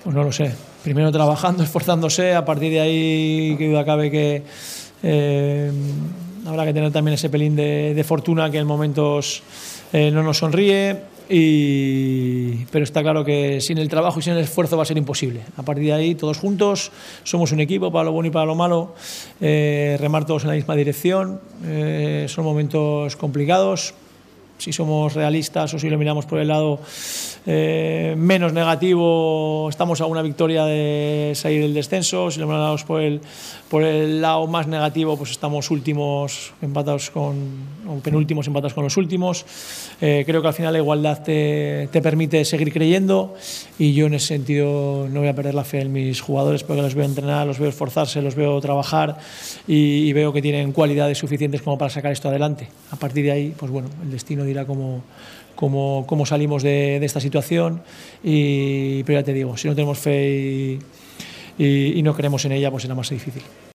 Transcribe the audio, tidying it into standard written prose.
Pues no lo sé. Primero trabajando, esforzándose, a partir de ahí, que duda cabe que habrá que tener también ese pelín de fortuna que en momentos no nos sonríe. Pero está claro que sin el trabajo y sin el esfuerzo va a ser imposible. A partir de ahí, todos juntos, somos un equipo para lo bueno y para lo malo, remar todos en la misma dirección. Son momentos complicados. Si somos realistas o si lo miramos por el lado menos negativo, estamos a una victoria de salir del descenso. Si lo miramos por el lado más negativo, pues estamos últimos empatados o penúltimos empatados con los últimos. Creo que al final la igualdad te permite seguir creyendo, y yo en ese sentido no voy a perder la fe en mis jugadores, porque los veo entrenar, los veo esforzarse, los veo trabajar y veo que tienen cualidades suficientes como para sacar esto adelante. A partir de ahí, pues bueno, el destino dirá cómo salimos de esta situación, pero ya te digo, si no tenemos fe y no creemos en ella, pues será más difícil.